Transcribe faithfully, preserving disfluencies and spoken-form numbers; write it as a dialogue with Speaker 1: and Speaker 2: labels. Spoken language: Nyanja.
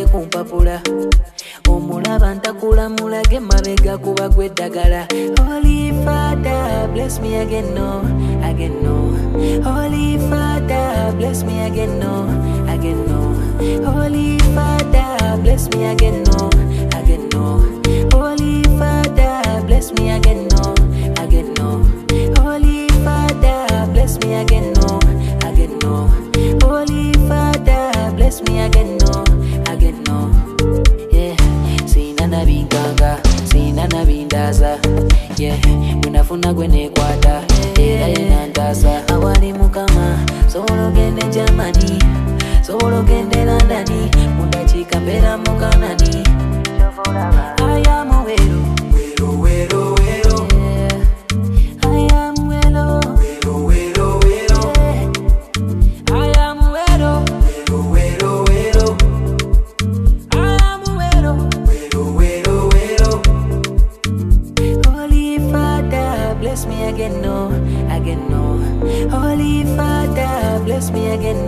Speaker 1: kumpapula omulaba ntakula mulage mabega kuba gweddagala. Holy Father, bless me again, no, again, no. Holy Father, bless me again, no, again, no. Holy Father, bless me again, no, again, no. Holy Father, bless me again, no, again, no. Holy Father, bless me again, no, again, no. Holy Father, bless me again, no, again, no. Yeah, sinana binganga, sinana bindaza. Yeah, unafuna gwene kwata, era yenandasa. Awali mukama, solo gende Germany, solo gende Londoni, mundachika mbera mukanani. I am a wero, wero, wero, wero. Yeah, I am wero, wero, wero, wero. Yeah, I am wero, wero, wero, wero. I am wero, wero, wero, wero. Holy Father, bless me again, no, again, no. Holy Father, bless me again,